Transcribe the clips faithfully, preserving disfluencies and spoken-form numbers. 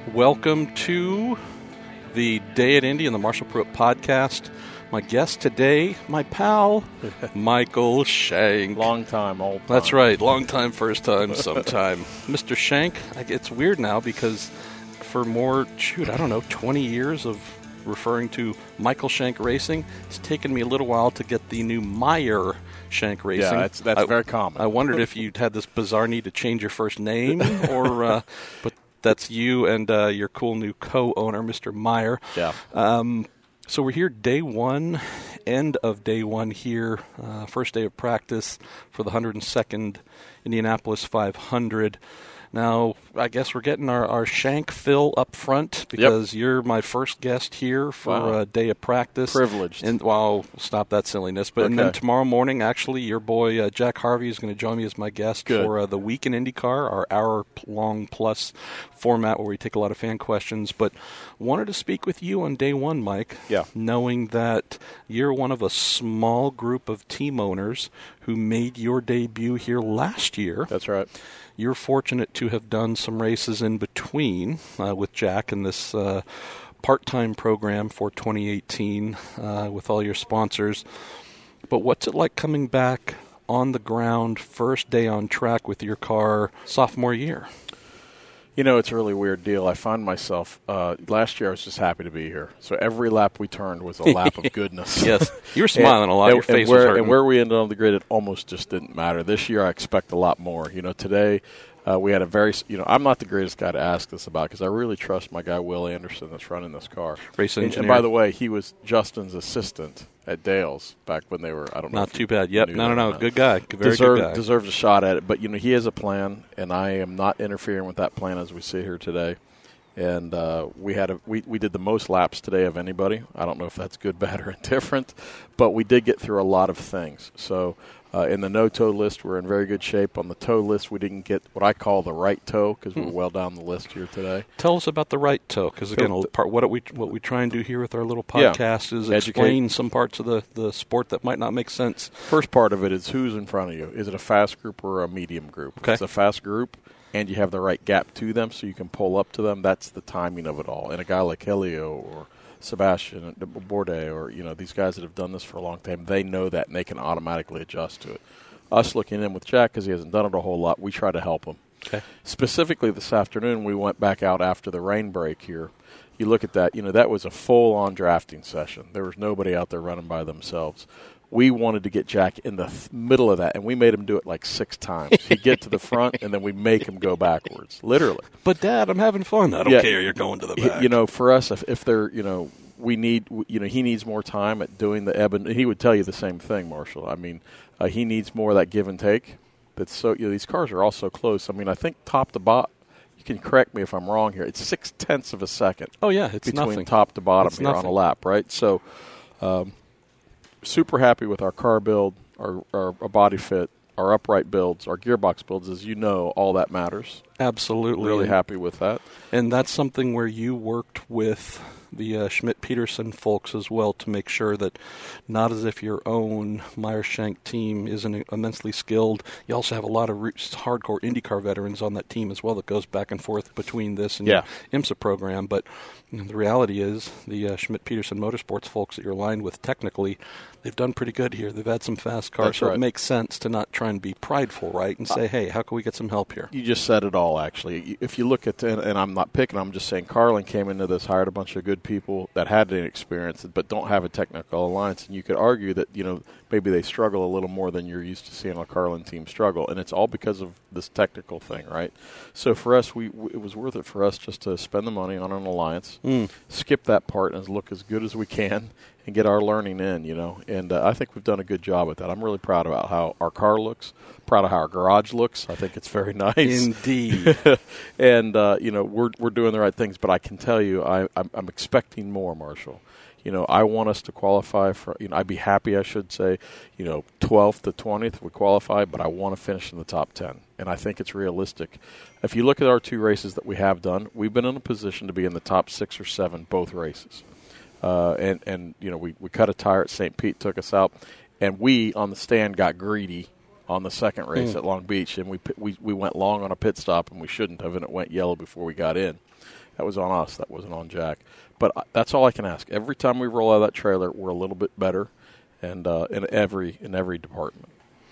Welcome to the Day at Indy and the Marshall Pruitt podcast. My guest today, my pal, Michael Shank. Long time, old time. That's right. Long time, first time, sometime. Mister Shank, it's weird now because for more, shoot, I don't know, twenty years of referring to Michael Shank Racing, it's taken me a little while to get the new Meyer Shank Racing. Yeah, that's, that's I, very common. I wondered if you'd had this bizarre need to change your first name, or, uh, but that's you and uh, your cool new co-owner, Mister Meyer. Yeah. Um, so we're here day one, end of day one here, uh, first day of practice for the one hundred second Indianapolis five hundred. Now, I guess we're getting our, our Shank fill up front because yep. you're my first guest here for wow. a day of practice. Privileged. And well, stop that silliness. But okay. and then tomorrow morning, actually, your boy uh, Jack Harvey is going to join me as my guest Good. for uh, the Week in IndyCar, our hour-long plus format where we take a lot of fan questions. But wanted to speak with you on day one, Mike, yeah. knowing that you're one of a small group of team owners who made your debut here last year. That's right. You're fortunate to have done some races in between uh, with Jack in this uh, part-time program for twenty eighteen uh, with all your sponsors. But what's it like coming back on the ground, first day on track with your car, sophomore year? You know, it's a really weird deal. I find myself, uh, last year I was just happy to be here. So every lap we turned was a lap of goodness. Yes. You were smiling and, a lot. And, your face and where, was hurting. And where we ended on the grid, it almost just didn't matter. This year I expect a lot more. You know, today uh, we had a very, you know, I'm not the greatest guy to ask this about because I really trust my guy Will Anderson that's running this car. Race engineer. And, and by the way, he was Justin's assistant at Dale's back when they were, I don't know. Not too bad. Yep. No, no, no. Not. Good guy. Very Deserved, good guy. Deserves a shot at it. But, you know, he has a plan, and I am not interfering with that plan as we sit here today. And uh, we had a, we, we did the most laps today of anybody. I don't know if that's good, bad, or indifferent, but we did get through a lot of things. So uh, in the no-tow list, we're in very good shape. On the tow list, we didn't get what I call the right tow because we're well down the list here today. Tell us about the right tow because, again, so, part, what we what we try and do here with our little podcast yeah, is educate. explain some parts of the, the sport that might not make sense. First part of it is who's in front of you. Is it a fast group or a medium group? Okay. If it's a fast group, and you have the right gap to them so you can pull up to them, that's the timing of it all. And a guy like Helio or Sebastian Bourdais or, you know, these guys that have done this for a long time, they know that, and they can automatically adjust to it. Us looking in with Jack, because he hasn't done it a whole lot, we try to help him. Okay. Specifically this afternoon, we went back out after the rain break here. You look at that, you know, that was a full-on drafting session. There was nobody out there running by themselves. We wanted to get Jack in the th- middle of that, and we made him do it like six times. He'd get to the front, and then we make him go backwards, literally. But, Dad, I'm having fun. I don't yeah, care. You're going to the back. You know, for us, if, if they're, you know, we need, you know, he needs more time at doing the ebb and he would tell you the same thing, Marshall. I mean, uh, he needs more of that give and take. That's so, you know, these cars are all so close. I mean, I think top to bottom, you can correct me if I'm wrong here, it's six tenths of a second. Oh, yeah, it's between nothing. top to bottom it's here nothing. on a lap, right? So, um, super happy with our car build, our, our, our body fit, our upright builds, our gearbox builds. As you know, all that matters. Absolutely. Really happy with that. And that's something where you worked with the uh, Schmidt-Peterson folks as well to make sure that not as if your own Meyer-Shank team isn't immensely skilled. You also have a lot of re- hardcore IndyCar veterans on that team as well that goes back and forth between this and yeah. your IMSA program. But you know, the reality is the uh, Schmidt-Peterson Motorsports folks that you're aligned with technically, they've done pretty good here. They've had some fast cars, That's so right. it makes sense to not try and be prideful, right, and say, uh, hey, how can we get some help here? You just said it all, actually. If you look at, and, and I'm not picking, I'm just saying Carlin came into this, hired a bunch of good people that had an experience but don't have a technical alliance, and you could argue that, you know, maybe they struggle a little more than you're used to seeing a Carlin team struggle, and it's all because of this technical thing, right? So for us, we, we it was worth it for us just to spend the money on an alliance, mm. skip that part and look as good as we can and get our learning in, you know. And uh, I think we've done a good job at that. I'm really proud about how our car looks, proud of how our garage looks. I think it's very nice. Indeed. and, uh, you know, we're we're doing the right things. But I can tell you, I, I'm, I'm expecting more, Marshall. You know, I want us to qualify for, you know, I'd be happy, I should say, you know, twelfth to twentieth we qualify, but I want to finish in the top ten. And I think it's realistic. If you look at our two races that we have done, we've been in a position to be in the top six or seven both races. Uh, and, and, you know, we, we cut a tire at Saint Pete, took us out, and we, on the stand, got greedy on the second race mm. at Long Beach, and we, we we went long on a pit stop, and we shouldn't have, and it went yellow before we got in. That was on us. That wasn't on Jack. But I, that's all I can ask. Every time we roll out of that trailer, we're a little bit better, and uh, in every in every department.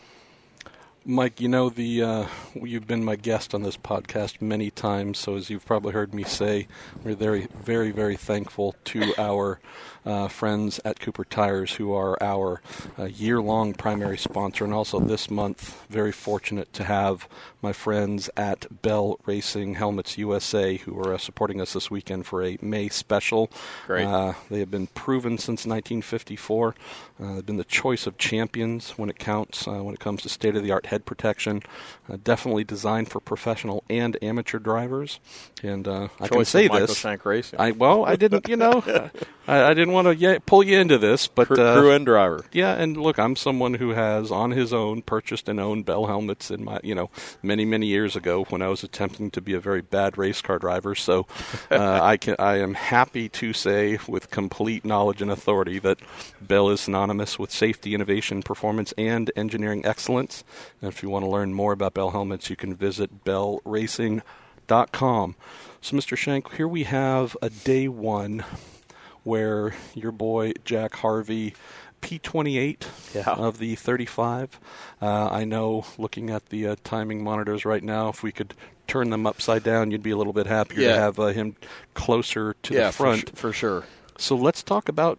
Mike, you know, the uh, you've been my guest on this podcast many times, so as you've probably heard me say, we're very, very, very thankful to our uh, friends at Cooper Tires, who are our uh, year-long primary sponsor, and also this month, very fortunate to have my friends at Bell Racing Helmets U S A, who are uh, supporting us this weekend for a May special. Great. Uh, they have been proven since nineteen fifty-four. Uh, they've been the choice of champions when it counts, uh, when it comes to state-of-the-art head protection. Uh, definitely designed for professional and amateur drivers. And uh, I can say Michael this. Shank Racing. I well, I didn't, you know, I, I didn't want to yeah, pull you into this, but crew, uh, crew and driver. Yeah, and look, I'm someone who has on his own purchased and owned Bell helmets in my, you know, many many years ago when I was attempting to be a very bad race car driver. So uh, I can I am happy to say with complete knowledge and authority that Bell is synonymous with safety, innovation, performance, and engineering excellence. And if you want to learn more about Bell helmets, you can visit bell racing dot com. So, Mister Shank, here we have a day one where your boy Jack Harvey, P twenty-eight yeah. of the thirty-five. Uh, I know, looking at the uh, timing monitors right now, if we could turn them upside down, you'd be a little bit happier yeah. to have uh, him closer to yeah, the front. For, for sure. So let's talk about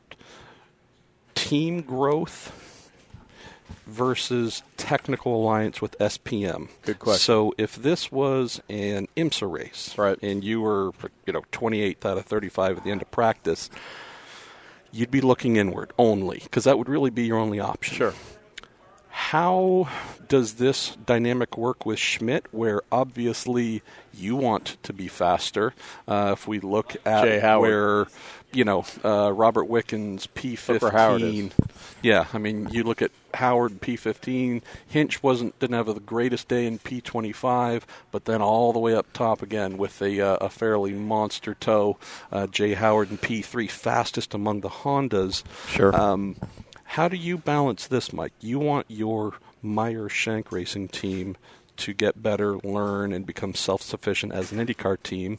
team growth versus technical alliance with S P M. Good question. So if this was an IMSA race, right, and you were, you know, twenty-eighth out of thirty-five at the end of practice, you'd be looking inward only, because that would really be your only option. Sure. How does this dynamic work with Schmidt, where obviously you want to be faster? Uh, if we look at Jay Howard. where, you know, uh, Robert Wickens, P fifteen. Yeah, I mean, you look at Howard, P fifteen. Hinch wasn't didn't have the greatest day in P twenty-five, but then all the way up top again with a, uh, a fairly monster toe. Uh, Jay Howard in P three, fastest among the Hondas. Sure. Um, How do you balance this, Mike? You want your Meyer Shank Racing team to get better, learn, and become self-sufficient as an IndyCar team.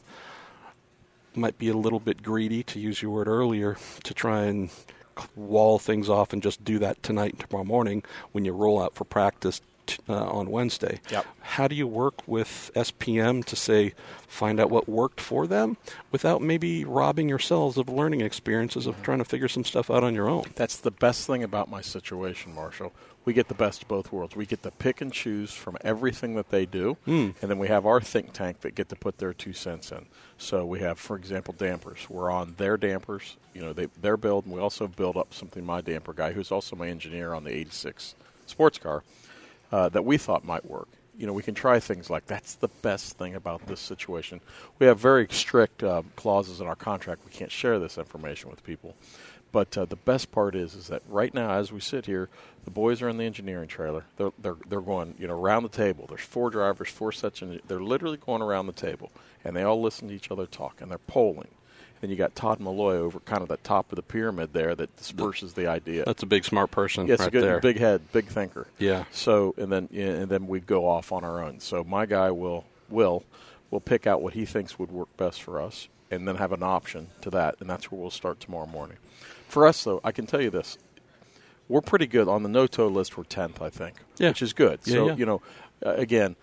Might be a little bit greedy, to use your word earlier, to try and wall things off and just do that tonight and tomorrow morning when you roll out for practice t- uh, on Wednesday. Yep. How do you work with S P M to, say, find out what worked for them without maybe robbing yourselves of learning experiences of trying to figure some stuff out on your own? That's the best thing about my situation, Marshall. We get the best of both worlds. We get to pick and choose from everything that they do, mm. and then we have our think tank that get to put their two cents in. So we have, for example, dampers. We're on their dampers. You know, they, their build, and we also build up something my damper guy, who's also my engineer on the eighty-six sports car, uh, that we thought might work. You know, we can try things like that's the best thing about this situation. We have very strict uh, clauses in our contract. We can't share this information with people. But uh, the best part is, is that right now, as we sit here, the boys are in the engineering trailer. They're they're they're going, you know, around the table. There's four drivers, four sets, and they're literally going around the table, and they all listen to each other talk, and they're polling. And you got Todd Malloy over kind of the top of the pyramid there that disperses the idea. That's a big smart person, yes, right a good, there. Big head, big thinker. Yeah. So and then yeah, and then we go off on our own. So my guy will will will pick out what he thinks would work best for us, and then have an option to that, and that's where we'll start tomorrow morning. For us, though, I can tell you this. We're pretty good. On the no-toe list, we're tenth, I think, yeah. which is good. Yeah, so, yeah. you know, uh, again,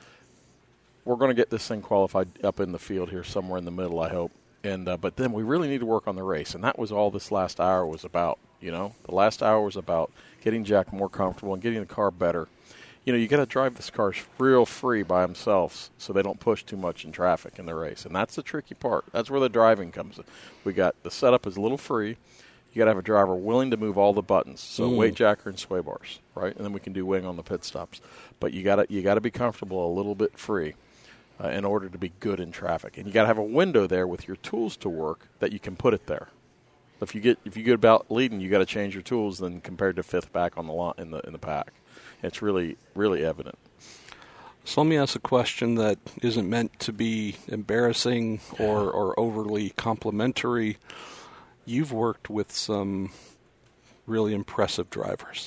we're going to get this thing qualified up in the field here somewhere in the middle, I hope. And uh, But then we really need to work on the race, and that was all this last hour was about, you know. The last hour was about getting Jack more comfortable and getting the car better. You know, you got to drive this car real free by themselves so they don't push too much in traffic in the race. And that's the tricky part. That's where the driving comes in. We got the setup is a little free. You got to have a driver willing to move all the buttons. So mm. weight jacker and sway bars, right? And then we can do wing on the pit stops. But you got to you got to be comfortable a little bit free uh, in order to be good in traffic. And you got to have a window there with your tools to work that you can put it there. If you get if you get about leading, you got to change your tools then compared to fifth back on the lot in the in the pack. It's really really evident. So let me ask a question that isn't meant to be embarrassing or, or overly complimentary. You've worked with some really impressive drivers.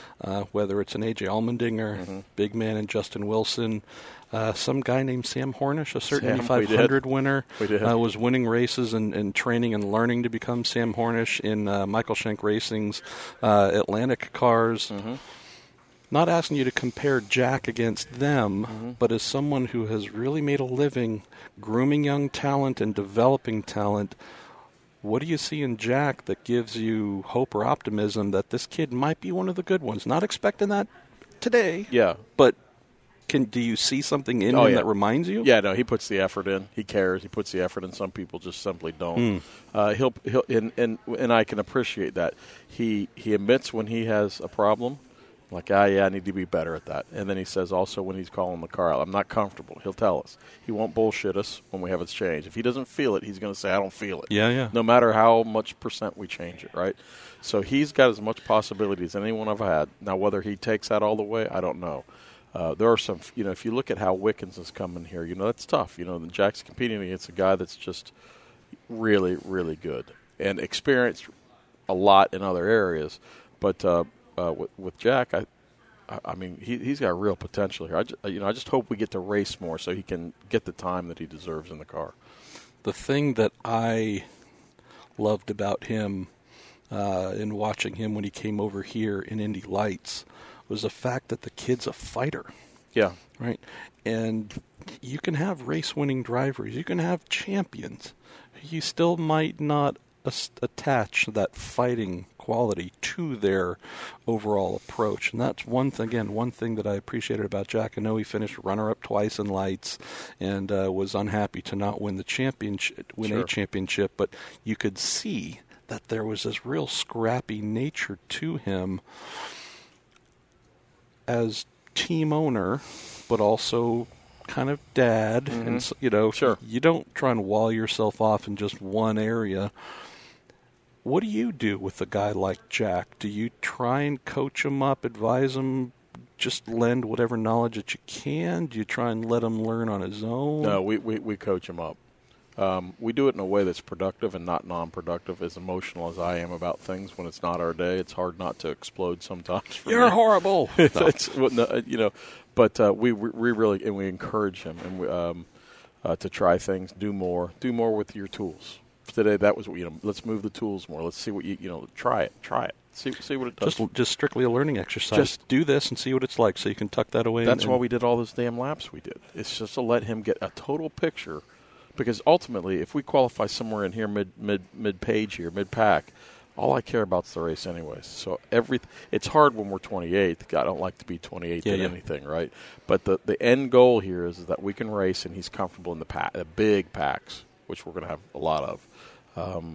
uh, whether it's an A J Allmendinger, mm-hmm. big man and Justin Wilson, uh, some guy named Sam Hornish, a certain Indy five hundred winner, uh, was winning races and, and training and learning to become Sam Hornish in uh, Michael Schenck Racing's uh, Atlantic cars. Mm-hmm. Not asking you to compare Jack against them, mm-hmm. but as someone who has really made a living grooming young talent and developing talent, what do you see in Jack that gives you hope or optimism that this kid might be one of the good ones? Not expecting that today, yeah, but can do you see something in oh, him yeah. that reminds you? Yeah, no, he puts the effort in. He cares. He puts the effort in. Some people just simply don't. Mm. Uh, he'll he'll and, and and I can appreciate that. He he admits when he has a problem. Like, ah, yeah, I need to be better at that. And then he says also when he's calling the car out, I'm not comfortable. He'll tell us. He won't bullshit us when we have it changed. If he doesn't feel it, he's going to say, I don't feel it. Yeah, yeah. No matter how much percent we change it, right? So he's got as much possibility as anyone I've had. Now, whether he takes that all the way, I don't know. Uh, there are some, you know, if you look at how Wickens is coming here, you know, that's tough. You know, Jack's competing against a guy that's just really, really good and experienced a lot in other areas. But, uh, Uh, with, with Jack, I, I mean, he, he's got real potential here. I just, you know, I just hope we get to race more so he can get the time that he deserves in the car. The thing that I loved about him uh, in watching him when he came over here in Indy Lights was the fact that the kid's a fighter. Yeah. Right? And you can have race-winning drivers. You can have champions. You still might not attach that fighting quality to their overall approach. And that's one thing, again, one thing that I appreciated about Jack. I know he finished runner-up twice in Lights and uh, was unhappy to not win the championship, win sure. a championship, but you could see that there was this real scrappy nature to him as team owner, but also kind of dad. Mm-hmm. And, you know, sure. you don't try and wall yourself off in just one area. What do you do with a guy like Jack? Do you try and coach him up, advise him, just lend whatever knowledge that you can? Do you try and let him learn on his own? No, we, we, we coach him up. Um, we do it in a way that's productive and not non-productive. As emotional as I am about things, when it's not our day, it's hard not to explode sometimes. For You're me. horrible. it's, it's, well, no, you know, but uh, we we really and we encourage him and we, um, uh, to try things, do more, do more with your tools. Today, that was, you know, let's move the tools more. Let's see what you, you know, try it, try it, see see what it does. Just just strictly a learning exercise. Just do this and see what it's like, so you can tuck that away. That's and, why we did all those damn laps we did. It's just to let him get a total picture, because ultimately, if we qualify somewhere in here mid mid mid page here, mid pack, all I care about is the race anyways. So every it's hard when we're twenty-eighth. I don't like to be twenty-eighth yeah, in yeah. anything, right? But the the end goal here is that we can race and he's comfortable in the pack, the big packs, which we're going to have a lot of. Um,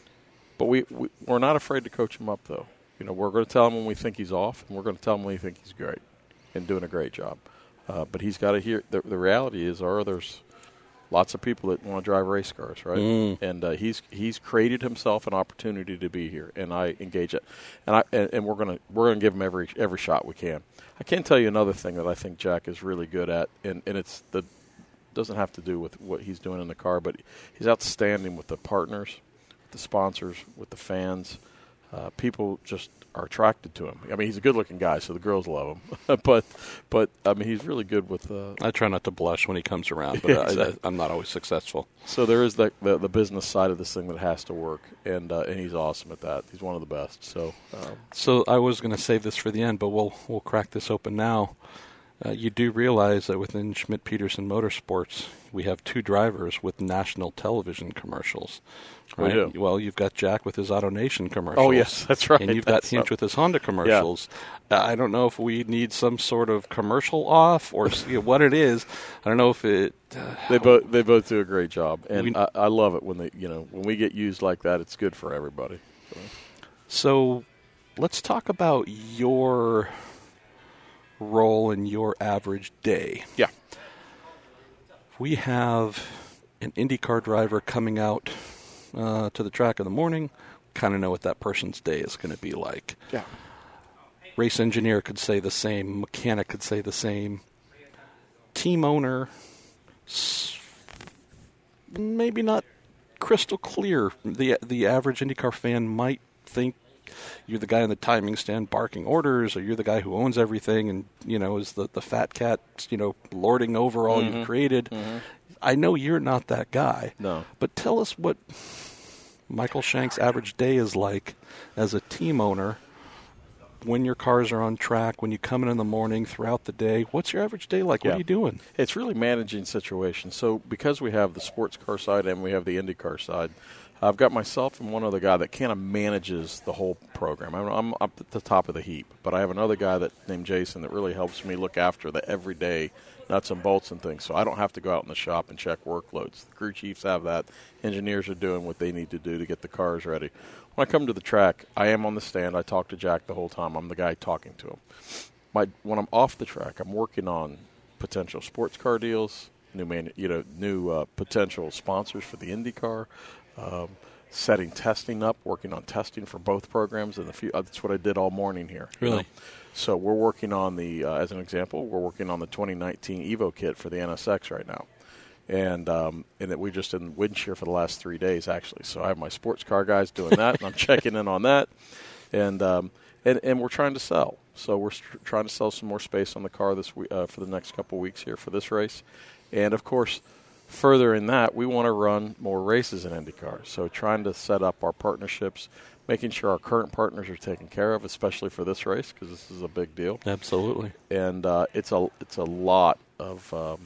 but we, we, we're not afraid to coach him up, though. You know, we're going to tell him when we think he's off, and we're going to tell him when we think he's great and doing a great job. Uh, but he's got to hear the, – the reality is, or there's lots of people that want to drive race cars, right? Mm. And uh, he's he's created himself an opportunity to be here, and I engage it. And I and, and we're going to we're going to give him every every shot we can. I can tell you another thing that I think Jack is really good at, and, and it's the – doesn't have to do with what he's doing in the car, but he's outstanding with the partners, with the sponsors, with the fans. Uh, people just are attracted to him. I mean, he's a good-looking guy, so the girls love him. but, but I mean, he's really good with. Uh, I try not to blush when he comes around, but yeah, exactly. I, I'm not always successful. So there is the, the the business side of this thing that has to work, and uh, and he's awesome at that. He's one of the best. So, um, so I was going to save this for the end, but we'll we'll crack this open now. Uh, you do realize that within Schmidt-Peterson Motorsports, we have two drivers with national television commercials. Right? We do. Well, you've got Jack with his Auto Nation commercials. Oh, yes, that's right. And you've that's got Hinch up. with his Honda commercials. Yeah. Uh, I don't know if we need some sort of commercial off or you know, what it is. I don't know if it... Uh, they both they both do a great job, and we, I, I love it when they you know when we get used like that. It's good for everybody. So, so let's talk about your role in your average day. Yeah. We have an IndyCar driver coming out uh, to the track in the morning. Kind of know what that person's day is going to be like. Yeah. Race engineer could say the same. Mechanic could say the same. Team owner, maybe not crystal clear. The the average IndyCar fan might think you're the guy in the timing stand barking orders, or you're the guy who owns everything and, you know, is the, the fat cat, you know, lording over all mm-hmm. you've created. Mm-hmm. I know you're not that guy. No. But tell us what Michael Shank's average day is like as a team owner when your cars are on track, when you come in in the morning, throughout the day. What's your average day like? Yeah. What are you doing? It's really managing situations. So because we have the sports car side and we have the IndyCar side, I've got myself and one other guy that kind of manages the whole program. I'm, I'm up at the top of the heap, but I have another guy that named Jason that really helps me look after the everyday nuts and bolts and things. So I don't have to go out in the shop and check workloads. The crew chiefs have that. Engineers are doing what they need to do to get the cars ready. When I come to the track, I am on the stand. I talk to Jack the whole time. I'm the guy talking to him. My, when I'm off the track, I'm working on potential sports car deals, new man, you know, new uh, potential sponsors for the IndyCar, um, setting testing up, working on testing for both programs. And the few, uh, that's what I did all morning here. Really? You know? So we're working on the, uh, as an example, we're working on the twenty nineteen Evo kit for the N S X right now. And um, and that we just in wind shear for the last three days, actually. So I have my sports car guys doing that, and I'm checking in on that. And um, and, and we're trying to sell. So we're st- trying to sell some more space on the car this we- uh, for the next couple weeks here for this race. And, of course, further in that, we want to run more races in IndyCar. So trying to set up our partnerships, making sure our current partners are taken care of, especially for this race, because this is a big deal. Absolutely. And uh, it's a it's a lot of um,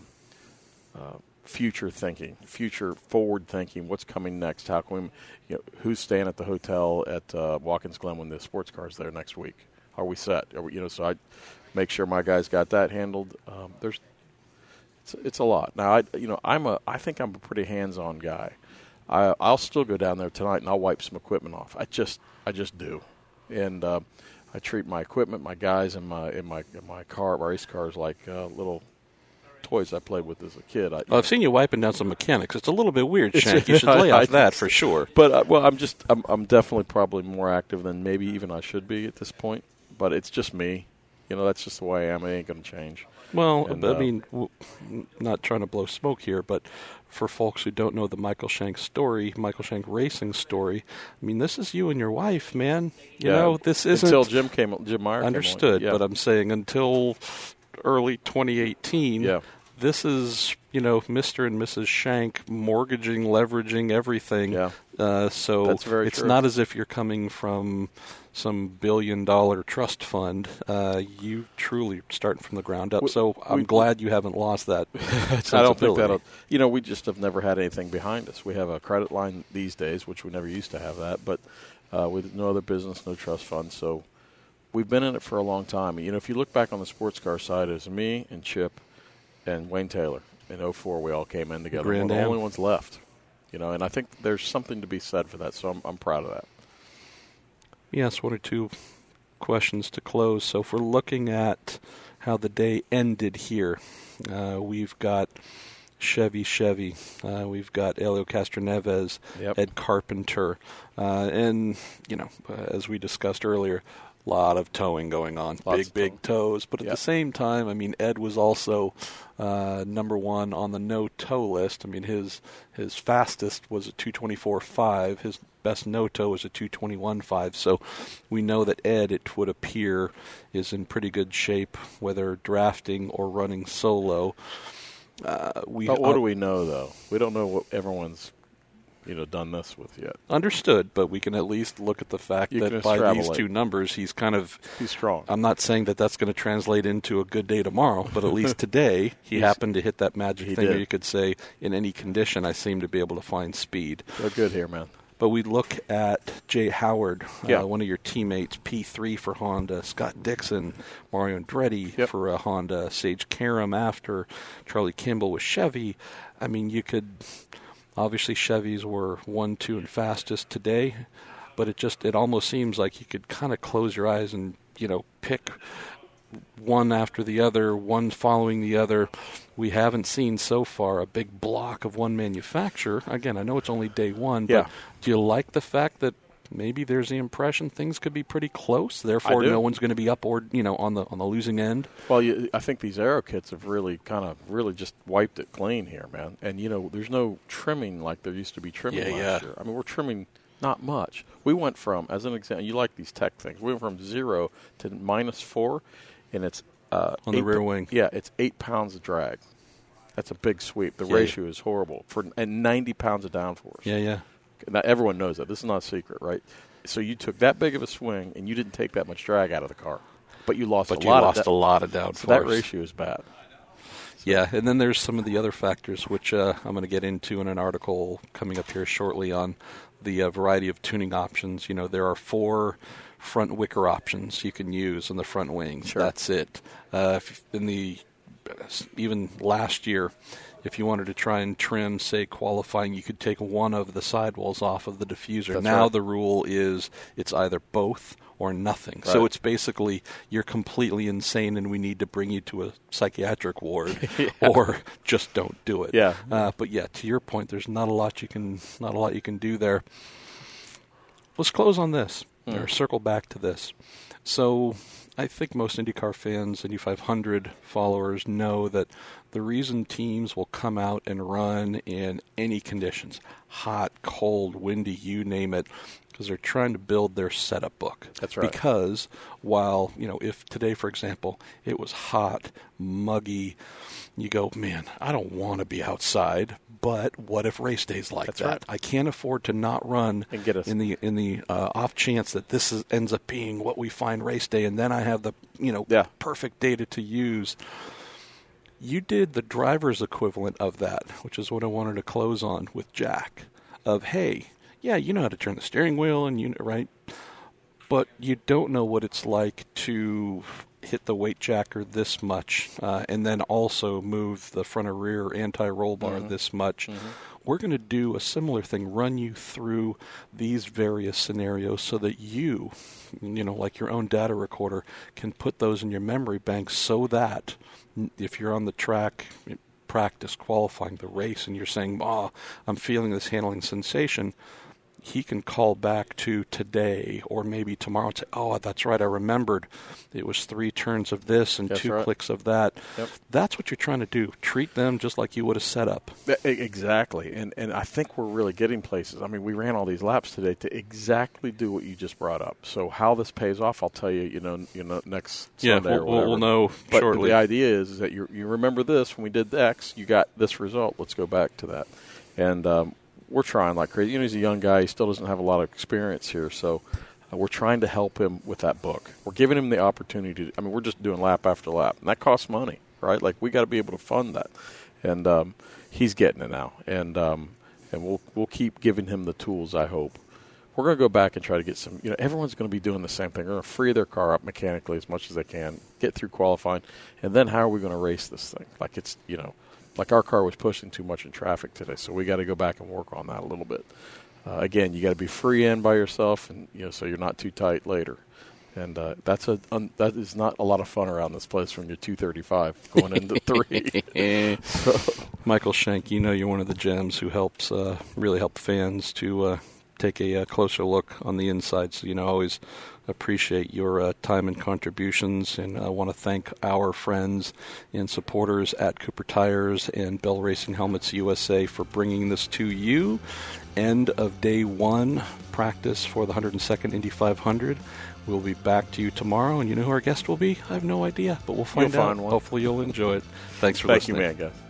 uh, future thinking, future forward thinking. What's coming next? How can we, you know, who's staying at the hotel at uh, Watkins Glen when the sports car's there next week? Are we set? Are we, you know, so I make sure my guys got that handled. Um, there's it's, it's a lot. Now I you know I'm a I think I'm a pretty hands-on guy. I, I'll still go down there tonight and I'll wipe some equipment off. I just I just do, and uh, I treat my equipment, my guys, and my in my in my car, my race cars like uh, little toys I played with as a kid. I, well, I've seen you wiping down some mechanics. It's a little bit weird, Shank. You should lay I, off I, that for sure. But uh, well, I'm just I'm I'm definitely probably more active than maybe even I should be at this point. But it's just me, you know. That's just the way I am. It ain't going to change. Well, and, I uh, mean, w- not trying to blow smoke here, but for folks who don't know the Michael Shank story, Michael Shank Racing story, I mean, this is you and your wife, man. You yeah, know, this isn't until Jim came, Jim Meyer understood. Came on. Yeah. But I'm saying until early twenty eighteen. Yeah. This is, you know, Mister and Missus Shank mortgaging, leveraging everything. Yeah. Uh, so That's very it's true. not as if you're coming from some billion-dollar trust fund. Uh, you truly starting from the ground up. We, so I'm we, glad you haven't lost that I don't think that'll. You know, we just have never had anything behind us. We have a credit line these days, which we never used to have that. But uh, with no other business, no trust fund. So we've been in it for a long time. You know, if you look back on the sports car side, it was me and Chip and Wayne Taylor. In oh four, we all came in together. Grand We're the Am. only ones left. You know, and I think there's something to be said for that. So I'm, I'm proud of that. Yes, one or two questions to close. So if we're looking at how the day ended here, uh, we've got Chevy Chevy, uh, we've got Helio Castroneves, Yep. Ed Carpenter, uh, and, you know, uh, as we discussed earlier, a lot of towing going on, Lots big, of big towing. tows. But at Yep. the same time, I mean, Ed was also uh, number one on the no-tow list. I mean, his his fastest was a two twenty-four point five. His best no-tow was a two twenty-one point five. So we know that Ed, it would appear, is in pretty good shape, whether drafting or running solo. Uh, we But what uh, do we know, though? We don't know what everyone's, you know, done this with yet. Understood, but we can at least look at the fact You that can by these extrapolate. two numbers, he's kind of. He's strong. I'm not saying that that's going to translate into a good day tomorrow, but at least today he He's- happened to hit that magic he thing where did. you could say, in any condition, I seem to be able to find speed. They're good here, man. But we look at Jay Howard, Yeah. uh, one of your teammates, P three for Honda, Scott Dixon, Mario Andretti Yep. for uh, Honda, Sage Karam after, Charlie Kimball with Chevy. I mean, you could obviously Chevys were one, two, and fastest today, but it just it almost seems like you could kind of close your eyes and you know pick one after the other, one following the other. We haven't seen so far a big block of one manufacturer. Again, I know it's only day one, but Yeah. do you like the fact that maybe there's the impression things could be pretty close, therefore I do. no one's going to be up or you know on the on the losing end? Well, you, I think these aero kits have really kind of really just wiped it clean here, man. And, you know, there's no trimming like there used to be trimming Yeah, last yeah. year. I mean, we're trimming Not much. We went from, as an example, you like these tech things. We went from zero to minus four, and it's uh, on the eight, rear wing. Yeah, it's eight pounds of drag. That's a big sweep. The yeah, ratio yeah. is horrible for and ninety pounds of downforce. Yeah, yeah. Now everyone knows that. This is not a secret, right? So you took that big of a swing, and you didn't take that much drag out of the car, but you lost but a you lot. lost of da- a lot of downforce. So that ratio is bad. So. Yeah, and then there's some of the other factors, which uh, I'm going to get into in an article coming up here shortly on the uh, variety of tuning options. You know, there are four front wicker options you can use on the front wings. Sure. That's it. Uh, if in the even last year, if you wanted to try and trim, say, qualifying, you could take one of the sidewalls off of the diffuser. That's now right. the rule is it's either both or nothing. Right. So it's basically you're completely insane and we need to bring you to a psychiatric ward yeah. or just don't do it. Yeah. Uh, but yeah, to your point, there's not a lot you can not a lot you can do there. Let's close on this mm. or circle back to this. So I think most IndyCar fans, Indy five hundred followers know that the reason teams will come out and run in any conditions, hot, cold, windy, you name it, because they're trying to build their setup book. That's right. Because while, you know, if today, for example, it was hot, muggy, you go, man, I don't want to be outside, but what if race day's like That's that? right. I can't afford to not run and get us. in the in the uh, off chance that this is, ends up being what we find race day, and then I have the, you know, yeah. perfect data to use. You did the driver's equivalent of that, which is what I wanted to close on with Jack, of, hey, yeah, you know how to turn the steering wheel, and you right, but you don't know what it's like to hit the weight jacker this much, uh, and then also move the front or rear anti-roll bar mm-hmm. this much. Mm-hmm. We're going to do a similar thing, run you through these various scenarios so that you, you know, like your own data recorder, can put those in your memory bank so that if you're on the track, practice, qualifying, the race, and you're saying, oh, I'm feeling this handling sensation, he can call back to today or maybe tomorrow and say, oh, that's right, I remembered it was three turns of this and that's two right. clicks of that. Yep. That's what you're trying to do. Treat them just like you would have set up. Exactly. And and I think we're really getting places. I mean, we ran all these laps today to exactly do what you just brought up. So how this pays off, I'll tell you, you know, you know next yeah, Sunday we'll, or whatever. we'll know but, shortly. But the idea is, is that you you remember this, when we did X, you got this result. Let's go back to that. And um, we're trying like crazy. You know, he's a young guy. He still doesn't have a lot of experience here. So uh, we're trying to help him with that book. We're giving him the opportunity to, I mean, we're just doing lap after lap. And that costs money, right? Like, we got to be able to fund that. And um, he's getting it now. And um, and we'll we'll keep giving him the tools, I hope. We're going to go back and try to get some, you know, everyone's going to be doing the same thing. They're going to free their car up mechanically as much as they can, get through qualifying. And then how are we going to race this thing? Like, it's, you know, like our car was pushing too much in traffic today, so we got to go back and work on that a little bit. Uh, again, you got to be free in by yourself, and you know, so you're not too tight later. And uh, that's a un, that is not a lot of fun around this place from your two thirty-five going into three. So. Michael Schenk, you know you're one of the gems who helps uh, really help fans to uh, take a, a closer look on the inside. So you know, always appreciate your uh, time and contributions, and I want to thank our friends and supporters at Cooper Tires and Bell Racing Helmets U S A for bringing this to you. End of day one practice for the one hundred second Indy five hundred. We'll be back to you tomorrow, and you know who our guest will be? I have no idea, but we'll find you'll out. Find one. Hopefully you'll enjoy it. Thanks for Thank listening. Thank you, man, guys.